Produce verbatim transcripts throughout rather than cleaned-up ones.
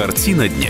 Картина дня.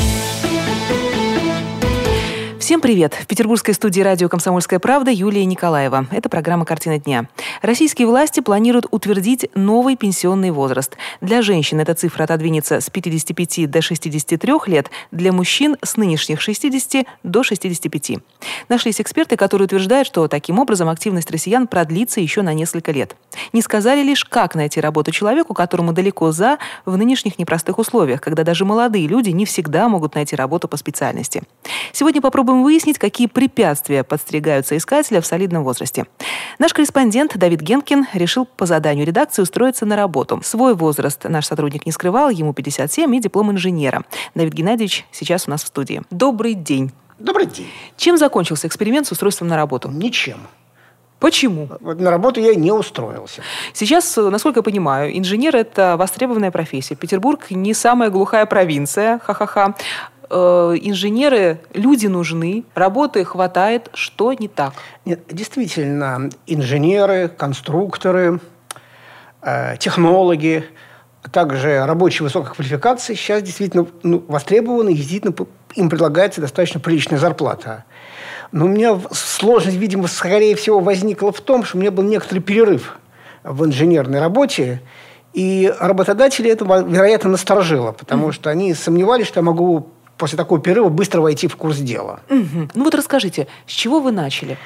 Всем привет! В петербургской студии радио «Комсомольская правда» Юлия Николаева. Это программа «Картина дня». Российские власти планируют утвердить новый пенсионный возраст. Для женщин эта цифра отодвинется с пятидесяти пяти до шестидесяти трёх лет, для мужчин с нынешних шестидесяти до шестидесяти пяти. Нашлись эксперты, которые утверждают, что таким образом активность россиян продлится еще на несколько лет. Не сказали лишь, как найти работу человеку, которому далеко за, в нынешних непростых условиях, когда даже молодые люди не всегда могут найти работу по специальности. Сегодня попробуем выяснить, какие препятствия подстерегаются искателя в солидном возрасте. Наш корреспондент Давид Генкин решил по заданию редакции устроиться на работу. Свой возраст наш сотрудник не скрывал, ему пятьдесят семь и диплом инженера. Давид Геннадьевич сейчас у нас в студии. Добрый день. Добрый день. Чем закончился эксперимент с устройством на работу? Ничем. Почему? Вот на работу я не устроился. Сейчас, насколько я понимаю, инженер – это востребованная профессия. Петербург не самая глухая провинция, ха-ха-ха. Инженеры, люди нужны, работы хватает. Что не так? Нет, действительно, инженеры, конструкторы, э, технологи, а также рабочие высокой квалификации сейчас действительно ну, востребованы, и действительно им предлагается достаточно приличная зарплата. Но у меня сложность, видимо, скорее всего, возникла в том, что у меня был некоторый перерыв в инженерной работе, и работодатели это, вероятно, насторожило, потому mm-hmm. что они сомневались, что я могу после такого перерыва быстро войти в курс дела. Mm-hmm. Ну вот расскажите, с чего вы начали?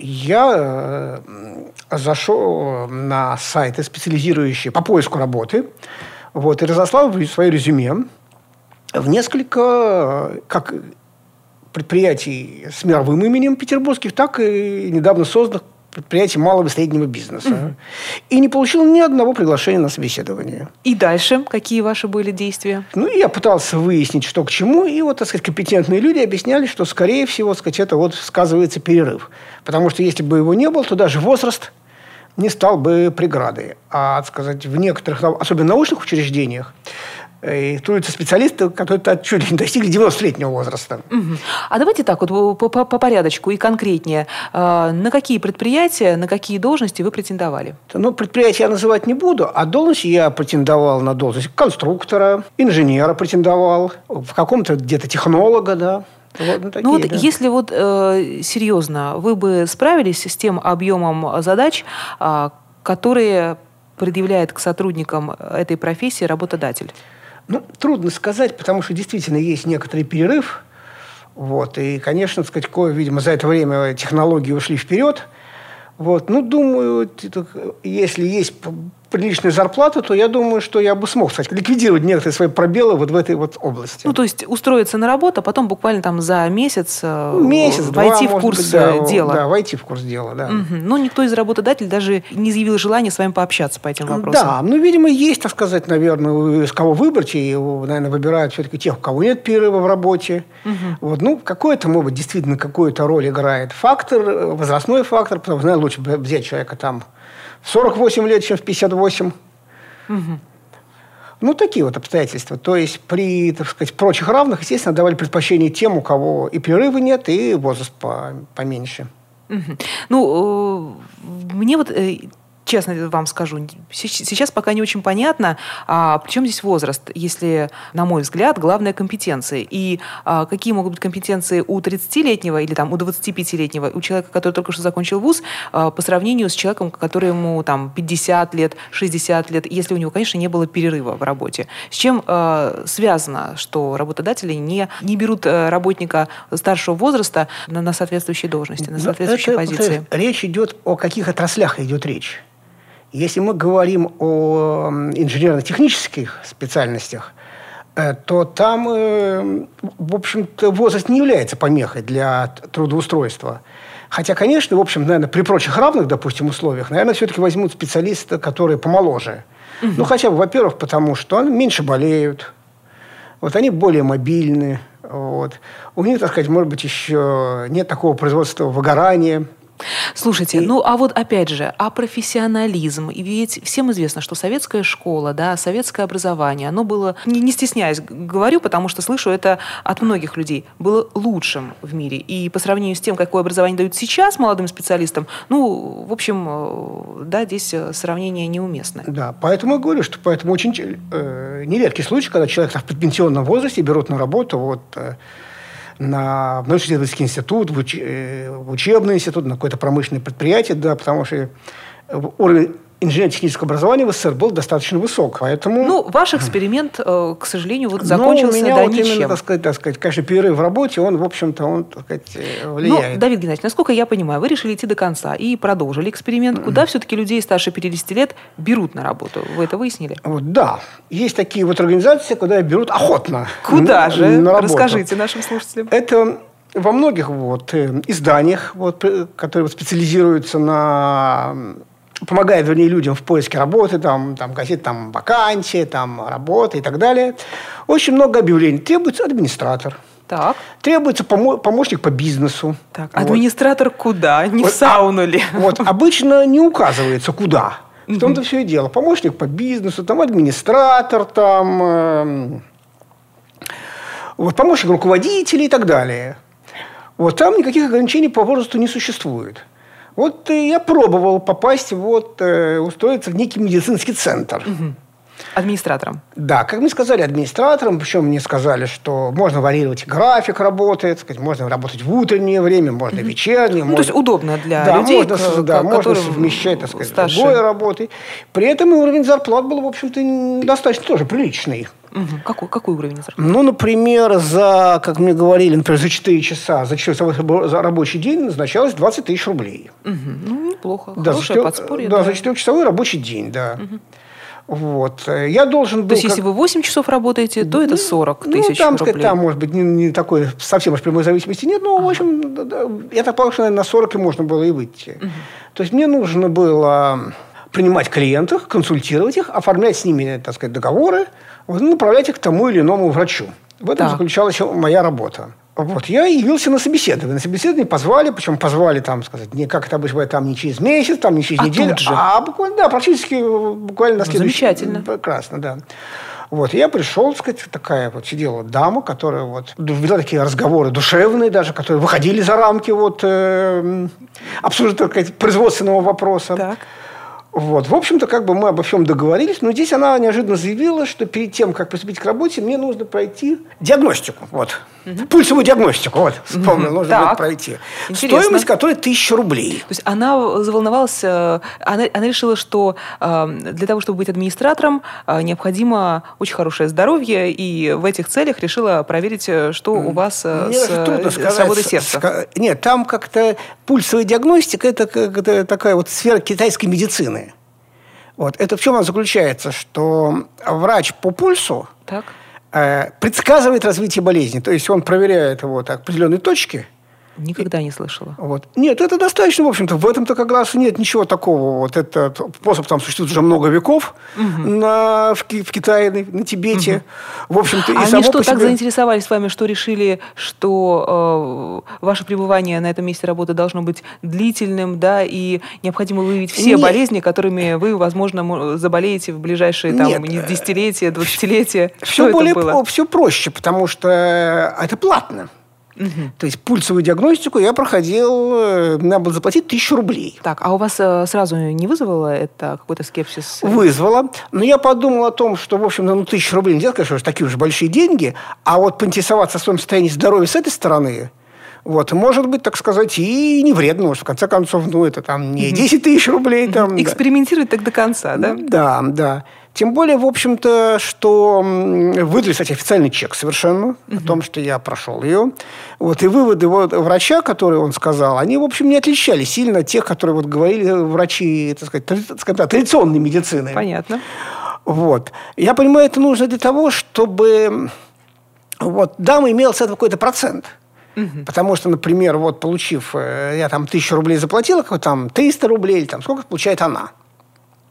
Я э, зашел на сайты, специализирующие по поиску работы, вот, и разослал свое резюме в несколько как предприятий с мировым именем петербургских, так и недавно созданных предприятий малого и среднего бизнеса. Mm-hmm. И не получил ни одного приглашения на собеседование. И дальше какие ваши были действия? Ну, я пытался выяснить, что к чему. И вот, так сказать, компетентные люди объясняли, что, скорее всего, так сказать, это вот сказывается перерыв. Потому что если бы его не было, то даже возраст не стал бы преградой. А, так сказать, в некоторых, особенно научных учреждениях, и трудятся специалисты, которые чуть ли не достигли девяностолетнего возраста. Угу. А давайте так вот по, по, по порядочку и конкретнее. Э, на какие предприятия, на какие должности вы претендовали? Ну, предприятия я называть не буду, а должности я претендовал на должность конструктора, инженера претендовал, в каком-то где-то технолога, да. Вот, ну, такие, ну вот да. Если вот э, серьезно, вы бы справились с тем объемом задач, э, которые предъявляет к сотрудникам этой профессии работодатель? Ну, трудно сказать, потому что действительно есть некоторый перерыв. Вот, и, конечно, так сказать, кое, видимо, за это время технологии ушли вперед. Вот, ну, думаю, если есть приличная зарплата, то я думаю, что я бы смог, кстати, ликвидировать некоторые свои пробелы вот в этой вот области. Ну, то есть устроиться на работу, а потом буквально там за месяц, месяц войти два, в курс быть, да, дела. Да, войти в курс дела, да. Угу. Ну, никто из работодателей даже не изъявил желания с вами пообщаться по этим вопросам. Да, ну, видимо, есть, так сказать, наверное, из кого выбрать, и, наверное, выбирают все-таки тех, у кого нет перерыва в работе. Угу. Вот, ну, какой-то, может быть, действительно какую-то роль играет фактор, возрастной фактор, потому что, наверное, лучше взять человека там в сорок восемь лет, чем в пятьдесят восемь. Угу. Ну, такие вот обстоятельства. То есть при, так сказать, прочих равных, естественно, давали предпочтение тем, у кого и перерыва нет, и возраст поменьше. Угу. Ну, мне вот... Честно вам скажу, сейчас пока не очень понятно, а при чем здесь возраст, если, на мой взгляд, главное компетенции. И а, какие могут быть компетенции у тридцатилетнего или там, у двадцатипятилетнего, у человека, который только что закончил вуз, а, по сравнению с человеком, которому там, пятьдесят лет, шестьдесят лет, если у него, конечно, не было перерыва в работе. С чем а, связано, что работодатели не, не берут работника старшего возраста на, на соответствующие должности, на соответствующие это, позиции? Это, речь идет о каких отраслях идет речь. Если мы говорим о инженерно-технических специальностях, то там, в общем-то, возраст не является помехой для трудоустройства. Хотя, конечно, в общем, наверное, при прочих равных, допустим, условиях, наверное, все-таки возьмут специалиста, которые помоложе. Угу. Ну, хотя бы, во-первых, потому что они меньше болеют, вот, они более мобильны, вот. У них, так сказать, может быть, еще нет такого производства выгорания. Слушайте, И- ну а вот опять же, а профессионализм? И ведь всем известно, что советская школа, да, советское образование, оно было, не, не стесняясь г- говорю, потому что слышу это от многих людей, было лучшим в мире. И по сравнению с тем, какое образование дают сейчас молодым специалистам, ну, в общем, э, да, здесь э, сравнение неуместно. Да, поэтому я говорю, что поэтому очень э, нередкий случай, когда человек в предпенсионном возрасте берут на работу вот, э, на в научно-исследовательский институт, в, уч, э, в учебный институт, на какое-то промышленное предприятие, да, потому что уровень инженерно-технического образования в СССР был достаточно высок, поэтому... Ну, ваш эксперимент, э, к сожалению, вот Но закончился у меня да вот ничем. именно, так сказать, так сказать, конечно, перерыв в работе, он, в общем-то, он, так сказать, э, Но, влияет. Давид Геннадьевич, насколько я понимаю, вы решили идти до конца и продолжили эксперимент. Куда все-таки людей старше пятидесяти лет берут на работу? Вы это выяснили? Вот, да, есть такие вот организации, куда берут охотно. Куда на, же? на работу. Расскажите нашим слушателям. Это во многих вот, э, изданиях, вот, э, которые вот специализируются на... помогают, вернее, людям в поиске работы, там, там газеты, там, вакансии, там, работа и так далее. Очень много объявлений. Требуется администратор. Так. Требуется помо- помощник по бизнесу. Так, Вот. администратор куда? Не Вот, в сауну ли? Вот, обычно не указывается, куда. В том-то все и дело. Помощник по бизнесу, там, администратор, там, эм, вот, помощник руководителя и так далее. Вот, там никаких ограничений по возрасту не существует. Вот э, я пробовал попасть, вот, э, устроиться в некий медицинский центр. Администратором. Да, как мне сказали администраторам, причем мне сказали, что можно варьировать график работы, так сказать, можно работать в утреннее время, можно в вечернее. Ну, можно... то есть удобно для да, людей, можно, к- да, к- можно которым совмещать, так сказать, старше. другой работой. При этом и уровень зарплат был, в общем-то, достаточно тоже приличный. Мгм. Какой, какой уровень зарплаты? Ну, например, за, как мне говорили, например, за четыре часа, за четыре часа за рабочий день назначалось двадцать тысяч рублей. Мгм. Ну, неплохо. Да, Хорошее за, подспорье. да, да. за четырехчасовой рабочий день, да. Вот. Я должен был... То есть, как- если вы восемь часов работаете, то это сорок тысяч ну, там, рублей. сказать, там, может быть, не, не такой совсем уж прямой зависимости нет, но, в общем, да, да, я так полагаю, что, наверное, на сорок и можно было и выйти. То есть мне нужно было принимать клиентов, консультировать их, оформлять с ними, так сказать, договоры, вот, и направлять их к тому или иному врачу. В этом Так. заключалась моя работа. Вот, я явился на собеседование. На собеседование позвали, причем позвали, там, сказать, не как это обычно бывает, там не через месяц, там не через А неделю, тут же? а буквально, да, практически буквально на Ну, следующий. замечательно. Прекрасно, да. Вот, я пришел, так сказать, такая вот сидела дама, которая вот вела такие разговоры душевные даже, которые выходили за рамки вот э, обсуждения, так сказать, производственного вопроса. Так. Вот. В общем-то, как бы мы обо всем договорились, но здесь она неожиданно заявила, что перед тем, как приступить к работе, мне нужно пройти диагностику. Вот. Пульсовую диагностику. Вот. Вспомнил, нужно Так. будет пройти. Интересно. Стоимость которой тысяча рублей. То есть она заволновалась, э, она, она решила, что э, для того, чтобы быть администратором, э, необходимо очень хорошее здоровье, и в этих целях решила проверить, э, что у вас э, Мне с, даже трудно э, сказать. с работой с- сердца. ска- Нет, там как-то пульсовая диагностика – это как- это такая вот сфера китайской медицины. Вот. Это в чем она заключается? Что врач по пульсу Так. э, предсказывает развитие болезни. То есть он проверяет вот определенные точки. Никогда не слышала. Вот. Нет, это достаточно, в общем-то. В этом-то как раз нет ничего такого. Вот этот способ там существует уже много веков на, в, Ки- в Китае, на, на Тибете. В общем-то, и А они само что, по так себе- заинтересовались вами, что решили, что э, ваше пребывание на этом месте работы должно быть длительным, да, и необходимо выявить все Нет. болезни, которыми вы, возможно, мо- заболеете в ближайшие там, Нет. не десятилетия, двадцатилетия. Что все это более было? про- все проще, потому что это платно. То есть пульсовую диагностику я проходил, э, надо было заплатить тысячу рублей. Так, а у вас э, сразу не вызвало это какой-то скепсис? Вызвало. Но я подумал о том, что, в общем, ну, тысяча рублей нельзя сказать, что это такие уж большие деньги, а вот поинтересоваться о своем состоянии здоровья с этой стороны, вот, может быть, так сказать, и не вредно, потому что, в конце концов, ну, это там не десять тысяч рублей. Там, да. Экспериментировать так до конца, да? Да, да. Тем более, в общем-то, что м, выдали, кстати, официальный чек совершенно о том, что я прошел ее. Вот, и выводы вот врача, которые он сказал, они, в общем, не отличались сильно от тех, которые вот говорили врачи, так сказать, тради- скажем так, традиционной медицины. Понятно. Вот. Я понимаю, это нужно для того, чтобы вот, дама имела с этого какой-то процент. Потому что, например, вот получив, э, я там тысячу рублей заплатила, какой там триста рублей, или там сколько получает она.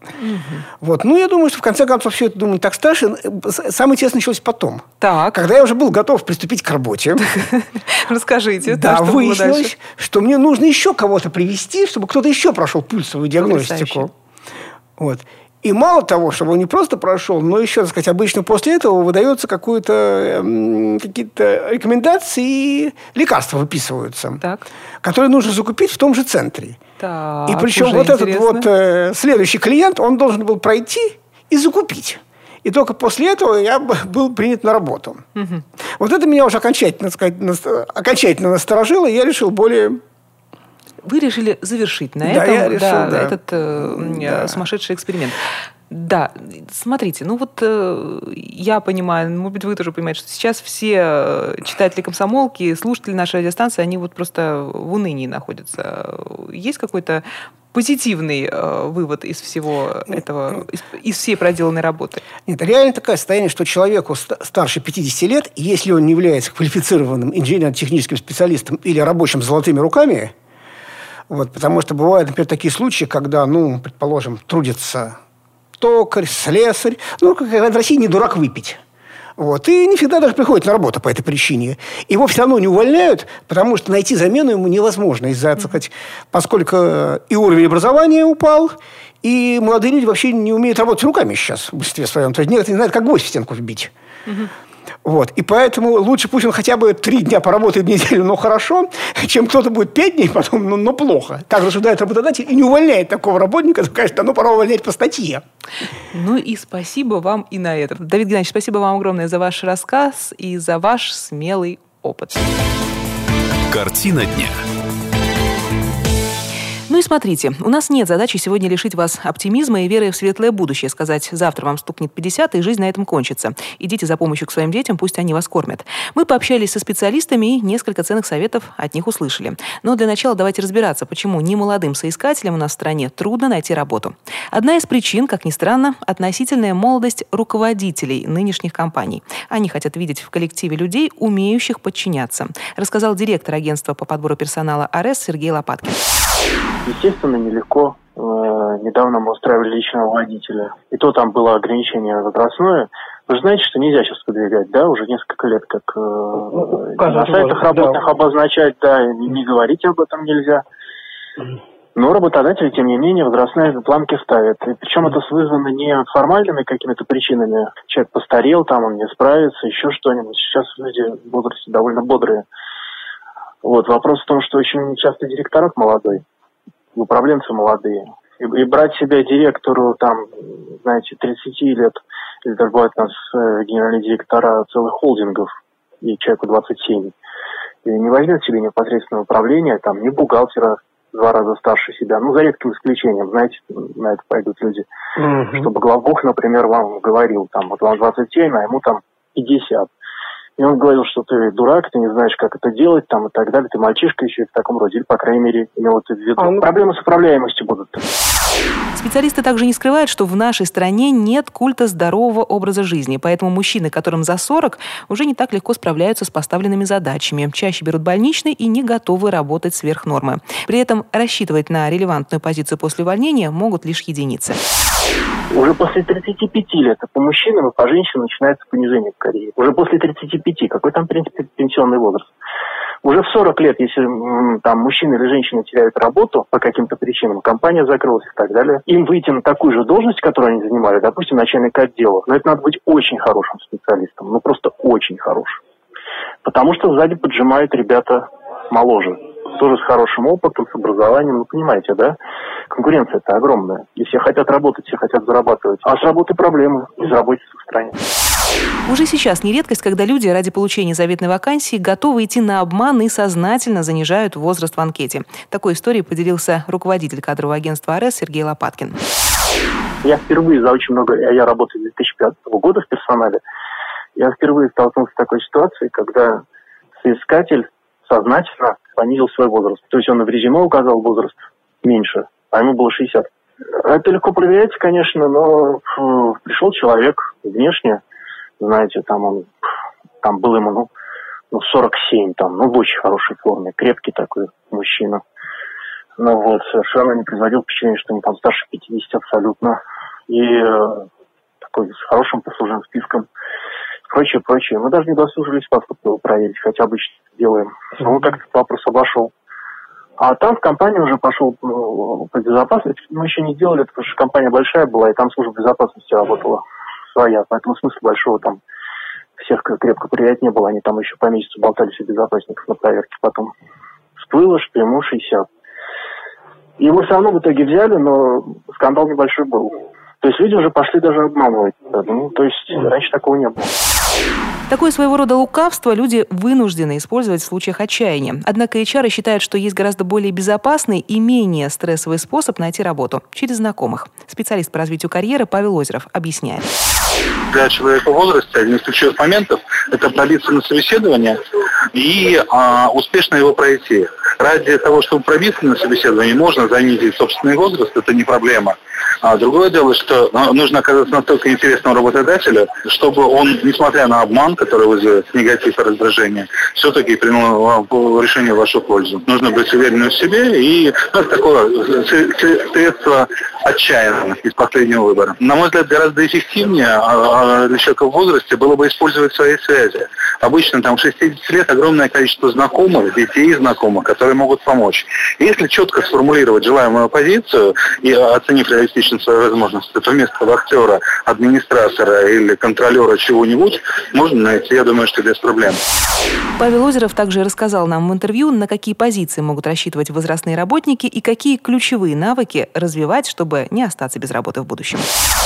Угу. Вот. Ну, я думаю, что в конце концов все это, думаю, не так страшно. Самое интересное началось потом. Так. Когда я уже был готов приступить к работе. Расскажите. Да, выяснилось, что мне нужно еще кого-то привести, чтобы кто-то еще прошел пульсовую диагностику. Вот. И мало того, чтобы он не просто прошел, но еще, так сказать, обычно после этого выдается какую-то, какие-то рекомендации и лекарства выписываются, так. которые нужно закупить в том же центре. Так, и причем вот интересно. этот вот э, следующий клиент, он должен был пройти и закупить. И только после этого я был принят на работу. Угу. Вот это меня уже окончательно, так сказать, окончательно насторожило, и я решил более... Вы решили завершить на да, этом я решил, да, да. этот э, да. сумасшедший эксперимент. Да, смотрите, ну вот э, я понимаю, может быть, вы тоже понимаете, что сейчас все читатели «Комсомолки», слушатели нашей радиостанции, они вот просто в унынии находятся. Есть какой-то позитивный э, вывод из всего этого, из, из всей проделанной работы? Нет, реально такое состояние, что человеку старше пятидесяти лет, если он не является квалифицированным инженерно-техническим специалистом или рабочим с золотыми руками, вот, потому что бывают, например, такие случаи, когда, ну, предположим, трудится токарь, слесарь, ну, как в России не дурак выпить. Вот. И не всегда даже приходит на работу по этой причине. Его все равно не увольняют, потому что найти замену ему невозможно, из-за, так сказать, поскольку и уровень образования упал, и молодые люди вообще не умеют работать руками сейчас в большинстве своем. То есть некоторые не знают, как гвоздь в стенку вбить. Угу. Вот. И поэтому лучше пусть он хотя бы три дня поработает в неделю, но хорошо, чем кто-то будет пять дней потом, но, но плохо. Так рассуждает работодатель и не увольняет такого работника, то, конечно, ну, пора увольнять по статье. Ну и спасибо вам и на этом. Давид Геннадьевич, спасибо вам огромное за ваш рассказ и за ваш смелый опыт. Картина дня. Ну и смотрите, у нас нет задачи сегодня лишить вас оптимизма и веры в светлое будущее, сказать, завтра вам стукнет пятьдесят, и жизнь на этом кончится. Идите за помощью к своим детям, пусть они вас кормят. Мы пообщались со специалистами и несколько ценных советов от них услышали. Но для начала давайте разбираться, почему немолодым соискателям у нас в стране трудно найти работу. Одна из причин, как ни странно, относительная молодость руководителей нынешних компаний. Они хотят видеть в коллективе людей, умеющих подчиняться, рассказал директор агентства по подбору персонала АРЭС Сергей Лопаткин. Естественно, нелегко. Э, недавно мы устраивали личного водителя. И то там было ограничение возрастное. Вы же знаете, что нельзя сейчас выдвигать, да, уже несколько лет, как э, ну, на сайтах работных да. обозначать, да, не, не говорить об этом нельзя. Но работодатели, тем не менее, возрастные планки ставят. И причем это вызвано не формальными какими-то причинами. Человек постарел, там он не справится, еще что-нибудь. Сейчас люди в возрасте довольно бодрые. Вот. Вопрос в том, что очень часто директорат молодой, управленцы молодые. И, и брать себя директору, там, знаете, тридцати лет, или даже бывают у нас э, генеральные директора целых холдингов, и человеку двадцать семь, и не возьмет себе непосредственное управление, там, не бухгалтера, два раза старше себя. Ну, за редким исключением, знаете, на это пойдут люди. Mm-hmm. Чтобы главбух, например, вам говорил, там, вот вам двадцать семь, а ему там пятьдесят. И он говорил, что ты дурак, ты не знаешь, как это делать, там, и так далее. Ты мальчишка еще и в таком роде. Или, по крайней мере, имел это в виду. А, ну... Проблемы с управляемостью будут. Специалисты также не скрывают, что в нашей стране нет культа здорового образа жизни. Поэтому мужчины, которым за сорок, уже не так легко справляются с поставленными задачами. Чаще берут больничный и не готовы работать сверх нормы. При этом рассчитывать на релевантную позицию после увольнения могут лишь единицы. Уже после тридцати пяти лет по мужчинам и по женщинам начинается понижение в карьере. Уже после тридцати пяти. Какой там, в принципе, пенсионный возраст? Уже в сорок лет, если там мужчина или женщина теряют работу по каким-то причинам, компания закрылась и так далее, им выйти на такую же должность, которую они занимали, допустим, начальник отдела. Но это надо быть очень хорошим специалистом. Ну, просто очень хорошим. Потому что сзади поджимают ребята моложе. Тоже с хорошим опытом, с образованием. Вы понимаете, да? Конкуренция-то огромная. И все хотят работать, все хотят зарабатывать. А с работой проблемы. Безработица в стране. Уже сейчас не редкость, когда люди ради получения заветной вакансии готовы идти на обман и сознательно занижают возраст в анкете. Такой историей поделился руководитель кадрового агентства АРЭС Сергей Лопаткин. Я впервые за очень много... Я работаю с две тысячи пятого года в персонале. Я впервые столкнулся с такой ситуацией, когда соискатель сознательно понизил свой возраст. То есть он в резюме указал возраст меньше, а ему было шестьдесят. Это легко проверяется, конечно, но фу, пришел человек внешне, знаете, там он, там был ему, ну, ну, сорок семь, там, ну, в очень хорошей форме, крепкий такой мужчина. Ну вот, совершенно не производил впечатление, что ему там старше пятидесяти абсолютно. и э, такой с хорошим послужным списком, прочее, прочее. Мы даже не досужились паспорт его проверить, хотя обычно делаем. Но он как-то этот вопрос обошел. А там в компании уже пошел ну, по безопасности. Мы еще не делали, потому что компания большая была, и там служба безопасности работала своя. Поэтому смысла большого там всех крепко проверять не было. Они там еще по месяцу болтались у безопасников на проверке. Потом всплыло, что ему шестьдесят. Его все равно в итоге взяли, но скандал небольшой был. То есть люди уже пошли даже обманывать. Ну, то есть раньше такого не было. Такое своего рода лукавство люди вынуждены использовать в случаях отчаяния. Однако эйч ар считают, что есть гораздо более безопасный и менее стрессовый способ найти работу – через знакомых. Специалист по развитию карьеры Павел Озеров объясняет. Для человека в возрасте один из ключевых моментов – это пробиться на собеседование и а, успешно его пройти. Ради того, чтобы пробиться на собеседование, можно занизить собственный возраст, это не проблема. А другое дело, что нужно оказаться настолько интересным работодателю, чтобы он, несмотря на обман, который вызывает негатив и раздражение, все-таки принял решение в вашу пользу. Нужно быть уверенным в себе, и ну, это такое средство отчаянно из последнего выбора. На мой взгляд, гораздо эффективнее для человека в возрасте было бы использовать свои связи. Обычно там в шестьдесят лет огромное количество знакомых, детей знакомых, которые могут помочь. Если четко сформулировать желаемую позицию и оценив реалистично свои возможности, то вместо актера, администратора или контролера чего-нибудь можно найти, я думаю, что без проблем. Павел Озеров также рассказал нам в интервью, на какие позиции могут рассчитывать возрастные работники и какие ключевые навыки развивать, чтобы не остаться без работы в будущем.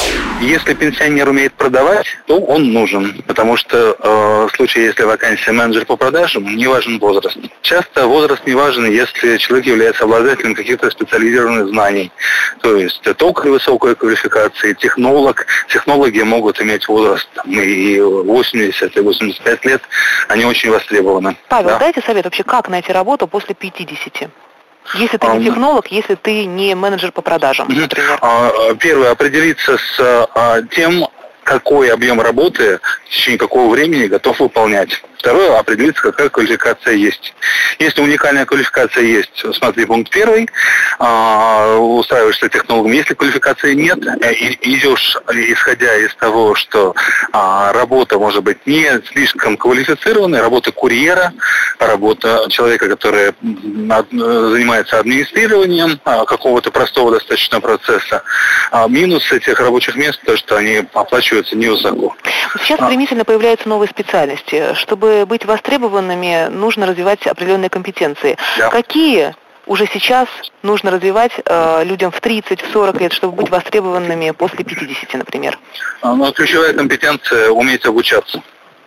Если пенсионер умеет продавать, то он нужен, потому что э, в случае, если вакансия менеджер по продажам, не важен возраст. Часто возраст не важен, если человек является обладателем каких-то специализированных знаний. То есть токарь высокой квалификации, технолог. Технологи могут иметь возраст там, и восемьдесят, и восемьдесят пять лет. Они очень востребованы. Павел, да? дайте совет вообще, как найти работу после пятидесяти? Если ты не технолог, если ты не менеджер по продажам, например. Первое, определиться с тем, какой объем работы в течение какого времени готов выполнять. Второе, определиться, какая квалификация есть. Если уникальная квалификация есть, смотри, пункт первый, устраиваешься технологом. Если квалификации нет, идешь, исходя из того, что работа может быть не слишком квалифицированной, работа курьера, работа человека, который занимается администрированием какого-то простого достаточно процесса. Минус этих рабочих мест, то, что они оплачиваются невысоко. Сейчас стремительно появляются новые специальности. Чтобы быть востребованными, нужно развивать определенные компетенции. Да. Какие уже сейчас нужно развивать э, людям в тридцать, в сорок лет, чтобы быть востребованными после пятидесяти, например? Ну, ключевая компетенция – уметь обучаться.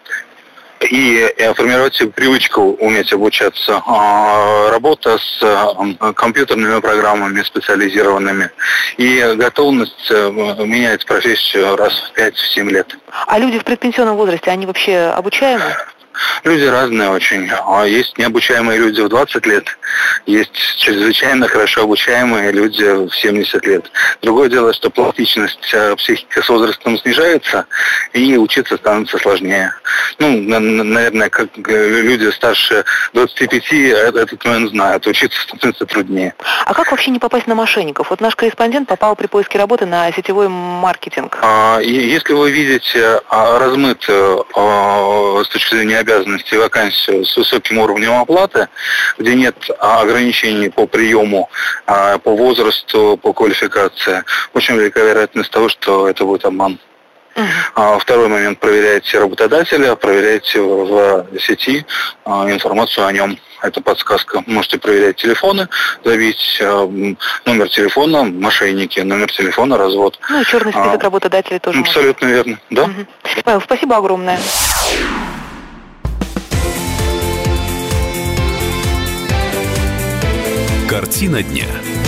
И формировать себе привычку уметь обучаться. Работа с компьютерными программами специализированными. И готовность менять профессию раз в пять-семь лет. А люди в предпенсионном возрасте, они вообще обучаемы? Люди разные очень. Есть необучаемые люди в двадцать лет, есть чрезвычайно хорошо обучаемые люди в семьдесят лет. Другое дело, что пластичность психики с возрастом снижается, и учиться становится сложнее. Ну, наверное, как люди старше двадцати пяти этот момент знают, учиться становится труднее. А как вообще не попасть на мошенников? Вот наш корреспондент попал при поиске работы на сетевой маркетинг. Если вы видите размытую с точки зрения обязанностей вакансию с высоким уровнем оплаты, где нет ограничений по приему, по возрасту, по квалификации, очень велика вероятность того, что это будет обман. Uh-huh. Второй момент. Проверяйте работодателя, проверяйте в сети информацию о нем. Это подсказка. Можете проверять телефоны, забить номер телефона, мошенники, номер телефона, развод. Ну и черный список а, работодателей тоже. Абсолютно может. Верно, да. Uh-huh. Павел, спасибо огромное. Картина дня.